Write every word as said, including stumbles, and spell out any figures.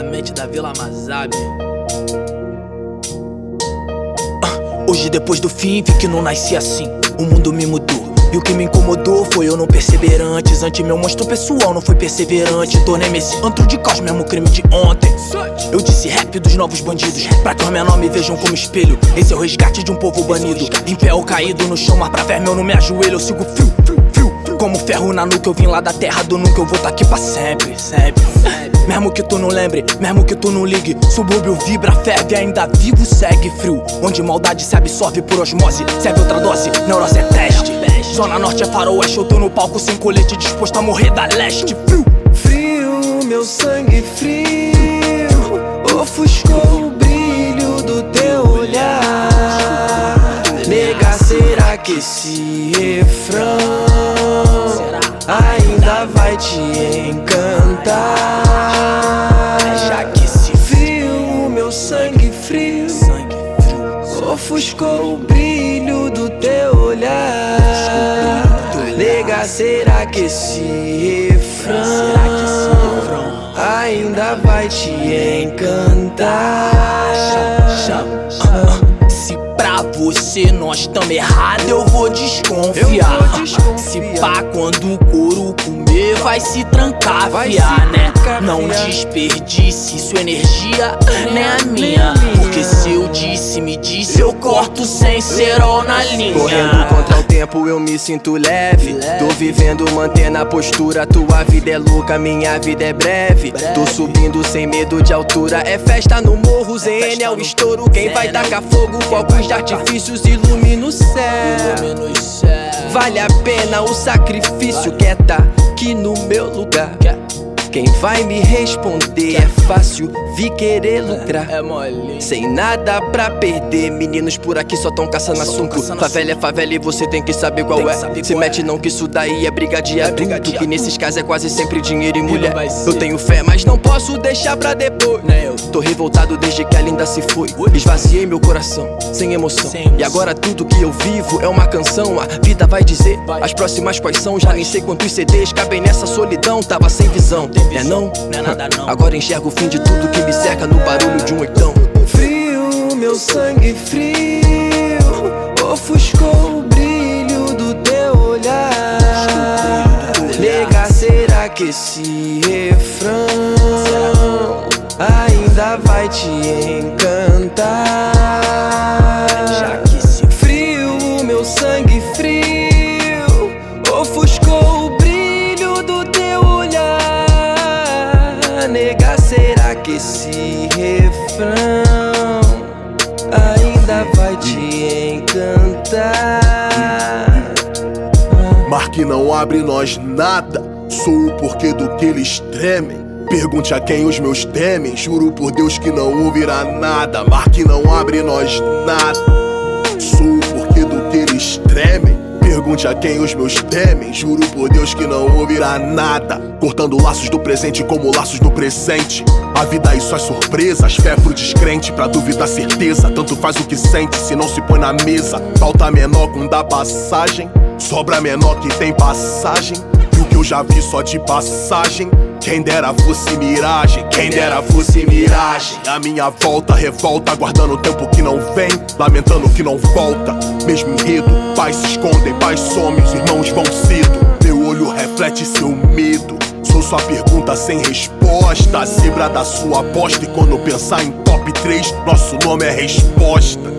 diretamente da Vila Mazabe. ah, Hoje depois do fim vi que não nasci assim. O mundo me mudou e o que me incomodou foi eu não perceber antes. Antes meu monstro pessoal não foi perseverante. Tornei-me esse antro de caos, mesmo crime de ontem. Eu disse rap dos novos bandidos, pra que os menores me vejam como espelho. Esse é o resgate de um povo banido. Em pé ou caído no chão, mas pra ver meu nome ajoelho. Eu sigo frio, frio, frio, como ferro na nuca. Eu vim lá da terra do nunca, eu vou tá aqui pra sempre, sempre, sempre. Mesmo que tu não lembre, mesmo que tu não ligue, subúrbio vibra, ferve, ainda vivo, segue frio. Onde maldade se absorve por osmose, serve outra dose, neurose é teste. Zona Norte é faroeste, eu tô no palco sem colete, disposto a morrer da leste. Frio, frio, meu sangue frio, ofuscou o brilho do teu olhar. Nega, será que esse refrão ainda vai te encantar? Já que esse frio, meu sangue frio, ofuscou o brilho do teu olhar. Nega, será que esse refrão ainda vai te encantar? Se pra você nós tamo errado, eu vou desconfiar. Eu vou desconfiar. Se pá, quando o couro comer, vai se trancar, vai fiar, se né? trancar, Não fiar. desperdice sua energia, nem a minha. Porque se eu disse, me disse, eu corto sem cerol na linha. Correndo contra o tempo eu me sinto leve. Tô vivendo, mantendo a postura. Tua vida é louca, minha vida é breve. Tô subindo sem medo de altura. É festa no morro, Z N é o estouro. Quem vai tacar fogo, fogos de artifícios ilumina o céu. Vale a pena o sacrifício, quer tá aqui no meu lugar. Quem vai me responder é fácil, vi querer lucrar. É mole. Sem nada pra perder, meninos por aqui só tão caçando assunto. Favela é favela e você tem que saber qual é. Se mete não que isso daí é briga de adulto, que nesses casos é quase sempre dinheiro e mulher. Eu tenho fé, mas não posso deixar pra depois. Tô revoltado desde que a linda se foi. Esvaziei meu coração, sem emoção. E agora tudo que eu vivo é uma canção. A vida vai dizer, as próximas quais são. Já nem sei quantos C Ds cabem nessa solidão. Tava sem visão, é não? Não é nada não. Agora enxergo o fim de tudo que me cerca no barulho de um oitão. Frio, meu sangue frio, ofuscou o brilho do teu olhar. Nega, será que esse refrão ainda vai te encantar? Já que esse frio, meu sangue frio, ofuscou o brilho do teu olhar. Nega, será que esse refrão ainda vai te encantar? Mar que não abre nós nada, sou o porquê do que eles tremem. Pergunte a quem os meus temem, juro por Deus que não ouvirá nada. Mar que não abre nós nada, sou o porquê do que eles tremem. Pergunte a quem os meus temem, juro por Deus que não ouvirá nada. Cortando laços do presente como laços do presente. A vida e suas surpresas, fé pro descrente, pra dúvida certeza. Tanto faz o que sente se não se põe na mesa. Falta menor com dá passagem, sobra menor que tem passagem. E o que eu já vi só de passagem, quem dera fosse miragem, quem dera fosse miragem. A minha volta, revolta, aguardando o tempo que não vem, lamentando que não volta. Mesmo enredo, pais se escondem, pais somem, os irmãos vão cedo. Meu olho reflete seu medo, sou sua pergunta sem resposta. A zebra da sua aposta, e quando pensar em top três, nosso nome é resposta.